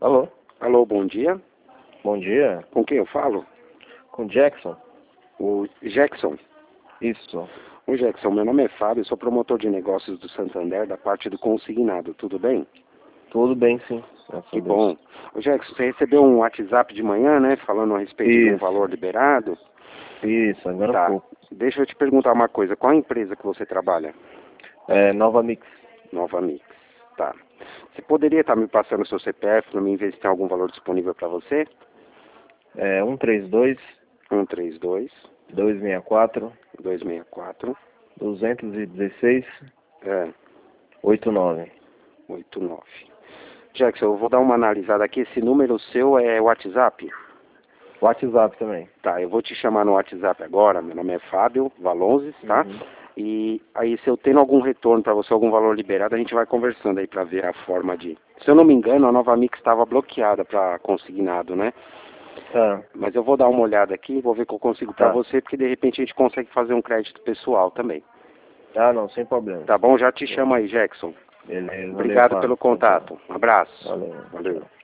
Alô? Alô, bom dia. Bom dia. Com quem eu falo? Com Jackson? O Jackson. Isso. O Jackson, meu nome é Fábio, sou promotor de negócios do Santander, da parte do consignado, tudo bem? Tudo bem, sim. Graças Que a Deus. bom. O Jackson, você recebeu um WhatsApp de manhã, né, falando a respeito de um Isso. valor liberado? Isso, agora há Tá. pouco. Deixa eu te perguntar uma coisa, qual a empresa que você trabalha? Nova Mix. Nova Mix. Tá. Você poderia estar me passando o seu CPF para mim ver se tem algum valor disponível para você? 132 132 264 264 216 é, 89. 89. Jackson, eu vou dar uma analisada aqui. Esse número seu é WhatsApp? WhatsApp também. Tá, eu vou te chamar no WhatsApp agora. Meu nome é Fábio Valonzes, tá? Uhum. E aí, se eu tendo algum retorno para você, algum valor liberado, a gente vai conversando aí para ver a forma de... Se eu não me engano, a Nova Mix estava bloqueada para consignado, né? Tá, Mas eu vou dar uma olhada aqui, vou ver o que eu consigo para tá. você, porque de repente a gente consegue fazer um crédito pessoal também. Ah, não, sem problema. Tá bom? Já te chamo aí, Jackson. Beleza, valeu, Obrigado Fábio. pelo Tchau, tchau. contato. Um abraço. Valeu. Valeu. Tchau.